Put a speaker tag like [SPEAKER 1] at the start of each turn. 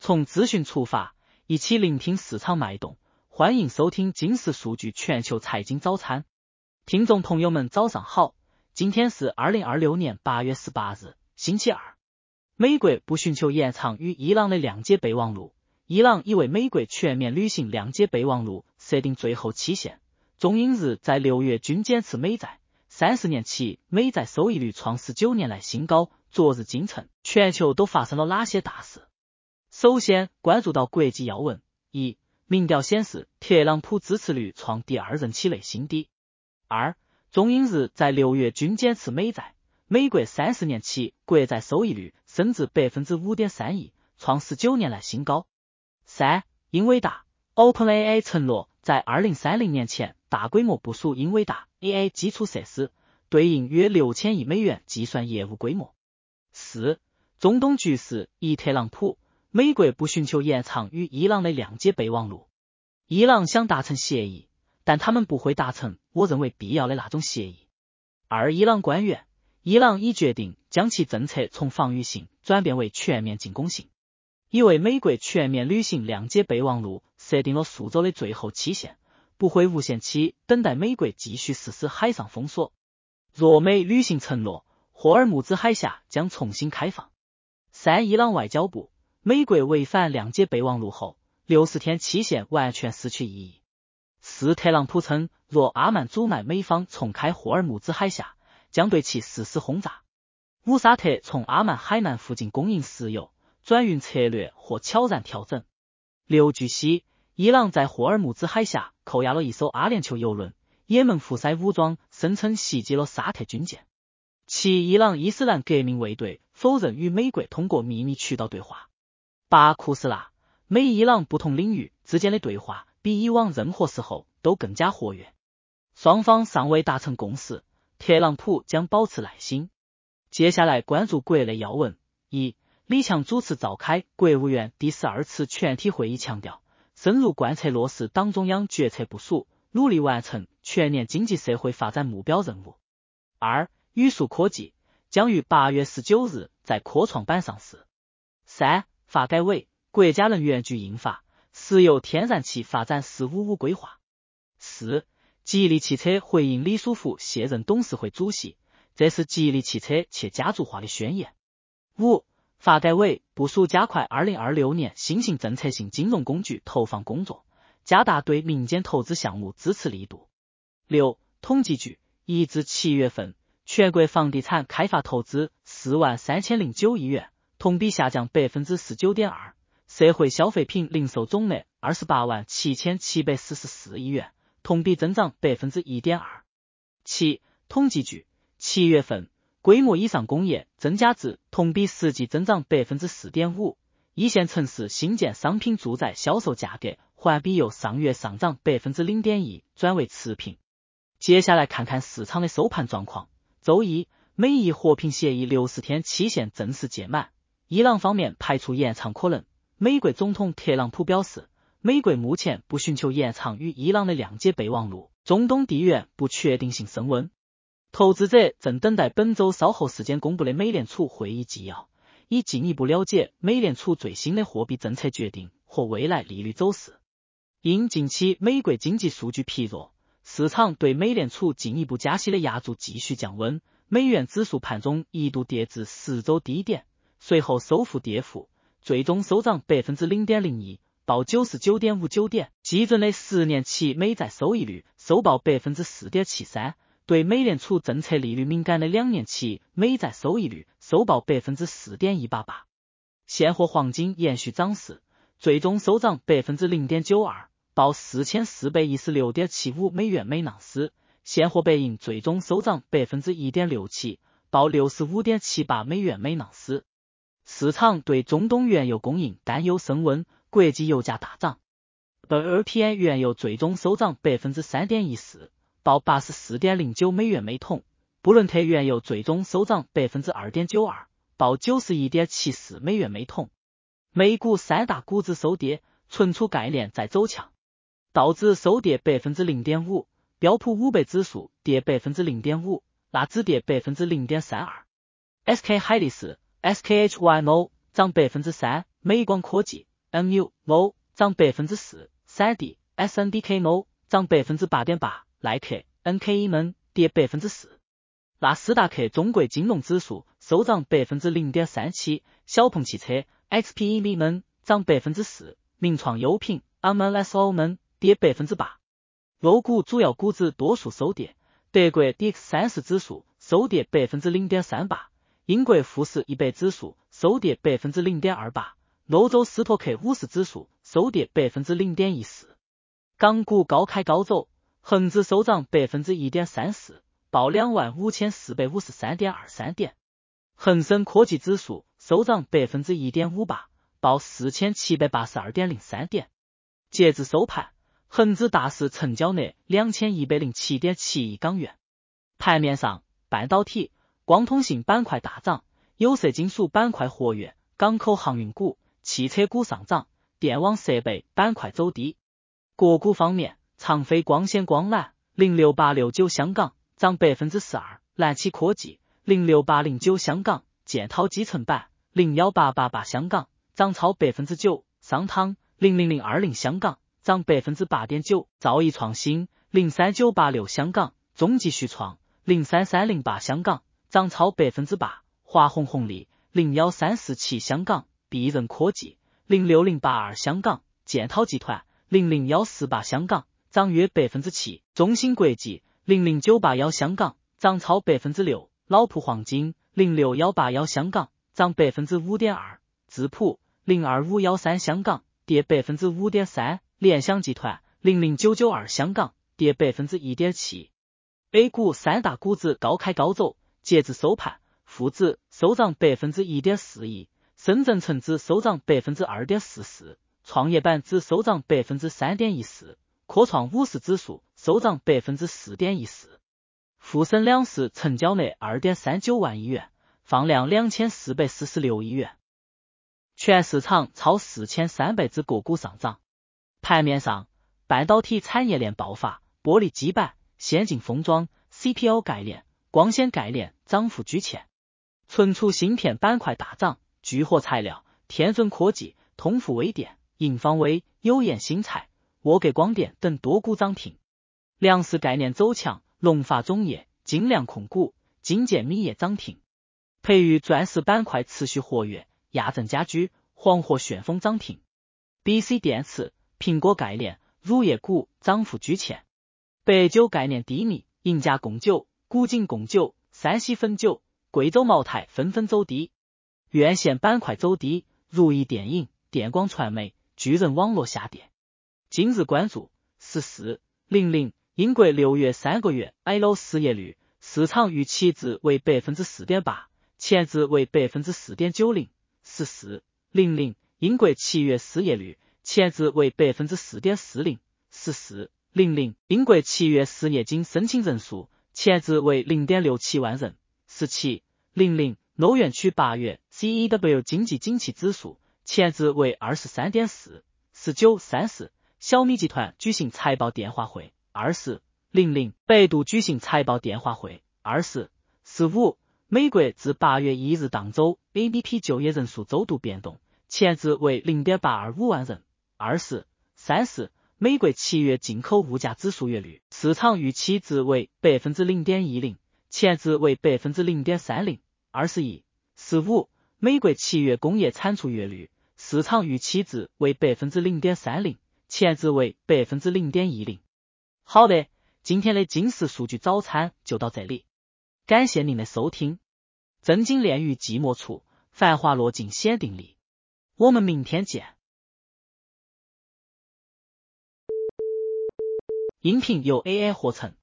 [SPEAKER 1] 从资讯出发，一起聆听市场脉动。欢迎收听金石数据全球财经早餐。听众朋友们早上好，今天是2026年8月18日，星期二。美国不寻求延长与伊朗的谅解备忘录，伊朗已为美国全面履行谅解备忘录设定最后期限。中英日在6月均减持美债，30年期美债收益率创19年来新高。昨日今晨，全球都发生了哪些大事？首先关注到国际要闻：一、民调显示特朗普支持率创第二任期内新低。二、中英日在6月均减持美债，美国30年期国债收益率升至 5.31%， 创19年来新高。三、英伟达 OpenAI 承诺在2030年前大规模部署英伟达 AI 基础设施，对应约6000亿美元计算业务规模。四、中东局势一特朗普，美国不寻求延长与伊朗的谅解备忘录。伊朗想达成协议，但他们不会达成我认为必要的那种协议。二、伊朗官员，伊朗已决定将其政策从防御性转变为全面进攻性，已为美国全面履行谅解备忘录设定了数周的最后期限，不会无限期等待美国继续实施海上封锁。若美履行承诺，霍尔木兹海峡将重新开放。三、伊朗外交部，美国违反谅解备忘录后，60天期限完全失去意义。四、特朗普称，若阿曼阻碍美方重开霍尔木兹海峡，将对其实施轰炸。五、沙特从阿曼海南附近供应石油，转运策略或悄然调整。六、据悉，伊朗在霍尔木兹海峡扣押了一艘阿联酋油轮，也门胡塞武装声称袭击了沙特军舰。七、伊朗伊斯兰革命卫队否认与美国通过秘密渠道对话。八、库斯拉，美伊朗不同领域之间的对话比以往任何时候都更加活跃。双方尚未达成共识，特朗普将保持耐心。接下来关注国内要闻：一、李强主持召开国务院第12次全体会议，强调深入贯彻落实党中央决策部署，努力完成全年经济社会发展目标任务。二、宇树科技将于8月19日在科创板上市。三、发改委、国家能源局印发石油天然气发展455规划。四、吉利汽车回应李书福卸任董事会主席，这是吉利汽车去家族化的宣言。五、发改委部署加快2026年新型政策性金融工具投放工作，加大对民间投资项目支持力度。六、统计局1至7月份全国房地产开发投资43009亿元，同比下降 19.2%， 社会消费品零售总额287744亿元，同比增长 1.2%。七、统计局7月份规模以上工业增加值同比实际增长 4.5%， 一线城市新建商品住宅销售价格环比由上月上涨 0.1% 转为持平。接下来看看市场的收盘状况。周一，美伊和平协议60天期限正式届满，伊朗方面排除延长可能。美国总统特朗普表示，美国目前不寻求延长与伊朗的谅解备忘录。中东地缘不确定性升温，投资者正等待本周稍后时间公布的美联储会议纪要，以进一步了解美联储最新的货币政策决定或未来利率走势。因近期美国经济数据疲弱，市场对美联储进一步加息的压注继续降温，美元指数盘中一度跌至10周低点，随后收复跌幅，最终收涨 0.01%， 报 99.59 点，基准的10年期美债收益率收报 4.73%， 对美联储政策利率敏感的2年期美债收益率收报 4.188%。现货黄金延续涨势，最终收涨 0.92%，报 4416.75 美元每盎司，现货白银最终收涨 1.67%， 报 65.78 美元每盎司。市场对中东原油供应担忧升温，国际油价大涨。WTI 原油最终收涨 3.14%， 报 84.09 美元每桶。布伦特原油最终收涨 2.92%， 报 91.74 美元每桶。美股三大股指收跌，存储概念在走强。道指收跌 0.5%， 标普500指数跌 0.5%， 纳指跌 0.32%。SK 海力士 SKHYMO 涨 3%， 美光科技 ，MU MO 涨4%， 3D SNDK MO 涨8.8%， 耐克 NKE 们跌4%。那斯达克中国金融指数收涨0.37%， 小鹏汽车 XPE 们涨4%， 名创优品 MLSO 们跌8%。欧股主要股指多数收跌，德国 DAX30指数收跌0.38%， 英国富时100指数收跌0.28%， 欧洲斯托克50指数收跌0.14%。港股高开高走，恒指收涨1.34%，报25,453.23点。恒生科技指数收涨1.58%，报4,782.03点。截至收盘，恒指大市成交额2107.7亿港元。盘面上，半导体、光通信板块大涨，有色金属板块活跃，港口航运股、汽车股上涨，电网设备板块走低。个股方面，长飞光纤光缆06869香港涨42%，蓝旗科技06809香港，建滔集成板01888香港涨超9%，商汤00020香港涨8.9%，兆易创新03986香港，中极旭创03308香港涨超8%，华虹红利01347香港，必任科技06082香港，建滔集团00148香港涨约7%，中芯国际00981香港涨超6%，老普黄金06181香港涨5.2%，智普02513香港跌5.3%，联想集团00992香港跌1.7%。A 股三大股指高开高走，截至收盘，沪指收涨1.41%，深圳成指收涨2.44%，创业板指收涨3.14%，科创50指数收涨4.14%。沪深两市成交额2.39万亿元，放量2446亿元。全市场超4300只个股上涨。盘面上，半导体产业链爆发，玻璃基板、先进封装、CPU 概念、光纤概念涨幅居前。存储芯片板块大涨，聚合材料、天准科技、通富微电、银方微、友彦新材、沃格光电等多股涨停。粮食概念走强，龙发种业、精良控股、金健米业涨停。培育钻石板块持续活跃，亚正家居、黄河旋风涨停。BC 电池、苹果概念、乳业股涨幅居前。白酒概念低迷，赢家贡酒、古井贡酒、山西汾酒、贵州茅台纷纷走低。院线板块走低，如意电影、电光传媒、巨人网络下跌。今日关注1400，英国6月3个月 ILO 失业率，市场预期值为 4.8%， 前值为 4.90%。1400，英国7月失业率，前值为 4.40%。1400，英国7月失业金申请人数，前值为 0.67万人。1700，欧元区8月 CEW 经济景气指数，前值为 23.4。1930，小米集团举行财报电话会。2000，百度举行财报电话会。2015，美国自8月1日当周 ADP 就业人数周度变动，前值为 0.825万人。2030，美国7月进口物价指数月率，市场预期值为 0.10%， 前值为 0.30%。21.15，美国7月工业产出月率，市场预期值为 0.30%， 前值为 0.10%。好的，今天的金石数据早餐就到这里，感谢您的收听。真金炼狱寂寞处，繁华落尽显定力。我们明天见。音频由 AI 合成，